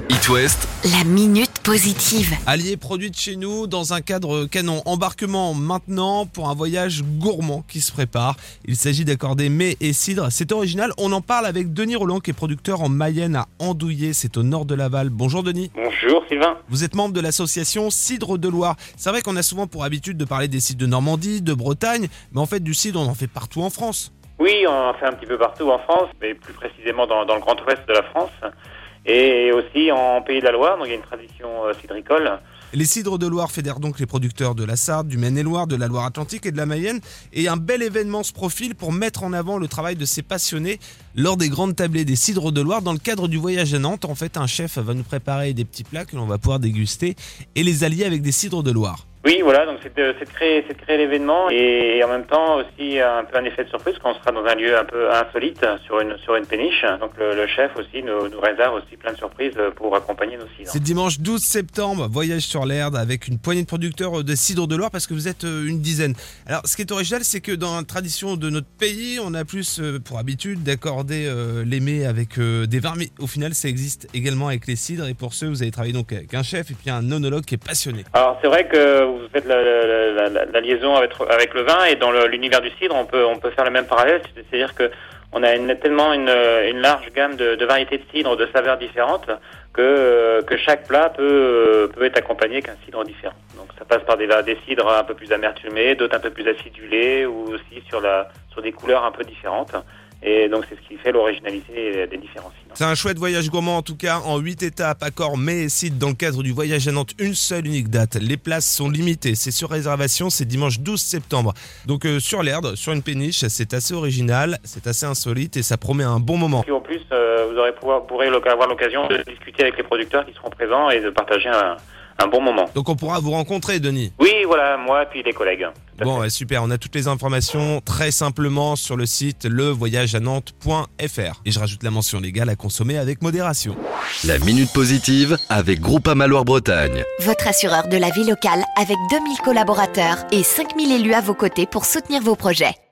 It West, La minute positive. Alliés produite chez nous dans un cadre canon. Embarquement maintenant pour un voyage gourmand qui se prépare. Il s'agit d'accorder mets et cidre. C'est original. On en parle avec Denis Roland qui est producteur en Mayenne à Andouillé. C'est au nord de Laval. Bonjour Denis. Bonjour Sylvain. Vous êtes membre de l'association Cidre de Loire. C'est vrai qu'on a souvent pour habitude de parler des cidres de Normandie, de Bretagne. Mais en fait du cidre on en fait partout en France. Oui, on en fait un petit peu partout en France, mais plus précisément dans le grand ouest de la France. Et aussi en Pays de la Loire, donc il y a une tradition cidricole. Les cidres de Loire fédèrent donc les producteurs de la Sarthe, du Maine-et-Loire, de la Loire-Atlantique et de la Mayenne. Et un bel événement se profile pour mettre en avant le travail de ces passionnés lors des grandes tablées des cidres de Loire. Dans le cadre du voyage à Nantes, en fait, un chef va nous préparer des petits plats que l'on va pouvoir déguster et les allier avec des cidres de Loire. Oui, voilà, donc c'est de créer l'événement et en même temps aussi un peu un effet de surprise quand on sera dans un lieu un peu insolite sur une péniche. Donc le chef aussi nous réserve aussi plein de surprises pour accompagner nos cidres. C'est dimanche 12 septembre, voyage sur l'Erdre avec une poignée de producteurs de cidres de Loire parce que vous êtes une dizaine. Alors ce qui est original, c'est que dans la tradition de notre pays, on a plus pour habitude d'accorder les mets avec des vins, mais au final ça existe également avec les cidres et pour ceux vous avez travaillé donc avec un chef et puis un œnologue qui est passionné. Alors c'est vrai que vous faites la liaison avec le vin et dans l'univers du cidre, on peut faire le même parallèle, c'est-à-dire que on a tellement une large gamme de variétés de cidre, de saveurs différentes que chaque plat peut être accompagné qu'un cidre différent. Donc ça passe par des cidres un peu plus amertumés, d'autres un peu plus acidulés ou aussi sur des couleurs un peu différentes. Et donc c'est ce qui fait l'originalité des différents cidres. C'est un chouette voyage gourmand en tout cas, en 8 étapes, accord mets et cidre dans le cadre du voyage à Nantes, une seule unique date. Les places sont limitées, c'est sur réservation, c'est dimanche 12 septembre. Donc sur l'Erdre, sur une péniche, c'est assez original, c'est assez insolite et ça promet un bon moment. Et en plus, vous pourrez avoir l'occasion de discuter avec les producteurs qui seront présents et de partager un bon moment. Donc on pourra vous rencontrer Denis. Oui, voilà, moi et puis les collègues. Bon, ouais, super, on a toutes les informations très simplement sur le site levoyageanantes.fr. Et je rajoute la mention légale à consommer avec modération. la minute positive avec Groupama Loire-Bretagne. Votre assureur de la vie locale avec 2000 collaborateurs et 5000 élus à vos côtés pour soutenir vos projets.